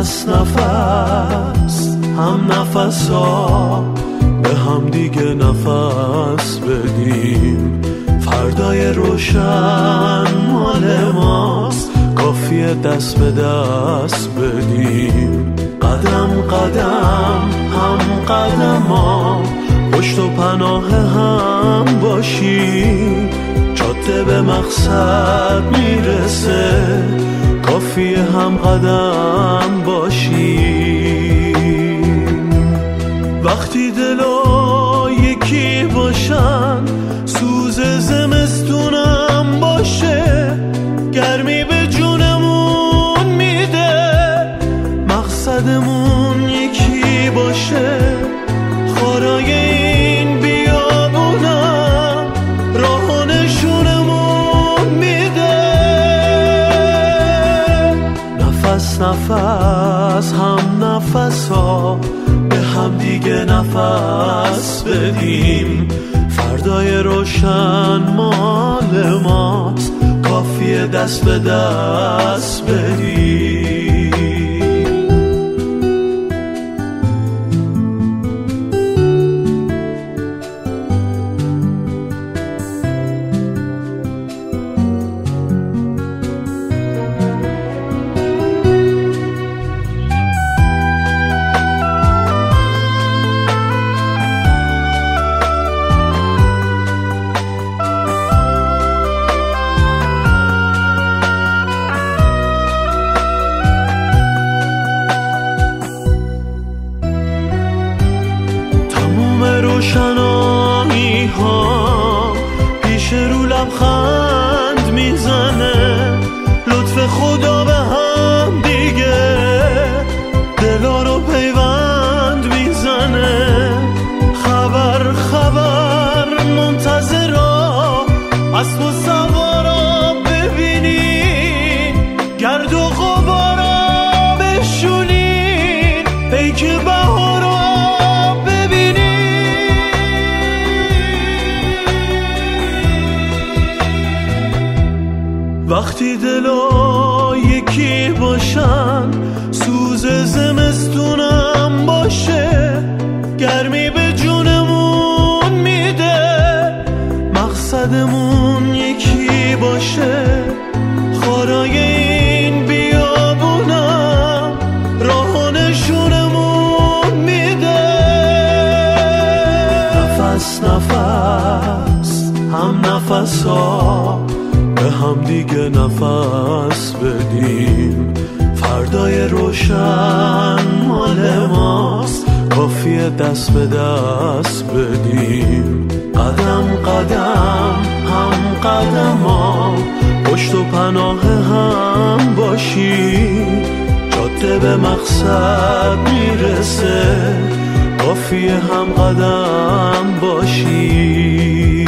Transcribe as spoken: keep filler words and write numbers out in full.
نفس نفس هم نفس ها به هم دیگه نفس بدیم. فردای روشن مال ماست، کافیه دست به دست بدیم. قدم قدم هم قدم ها پشت و پناه هم باشیم. جاده به مقصد میرسه، کافیه هم قدم باشیم. وقتی دلا یکی باشن، سوز زمستونم باشه، گرمی به جونمون میده. مقصدمون یکی باشه، خارای این بیابونم راه نشونمون میده. نفس نفس هم نفس ها به هم دیگه نفس بدیم. فردای روشن مال ماست، کافیه دست به دست بدیم. روشنایی ها پیش رو لبخند میزنه. لطف خدا به هم دیگه دلا رو پیوند میزنه. خبر خبر منتظرا اسب و سوارا ببینین، گرد و غبارا بشونین، پیک بهارا وقتی دلا یکی باشن، سوز زمستونم باشه، گرمی به جونمون میده. مقصدمون یکی باشه، خارای این بیابونم راه نشونمون میده. نفس نفس هم نفس ها به هم دیگه نفس بدیم. فردای روشن مال ماست، کافیه دست به دست بدیم. قدم قدم هم قدم ها پشت و پناه هم باشیم. جاده به مقصد میرسه، کافیه هم قدم باشیم.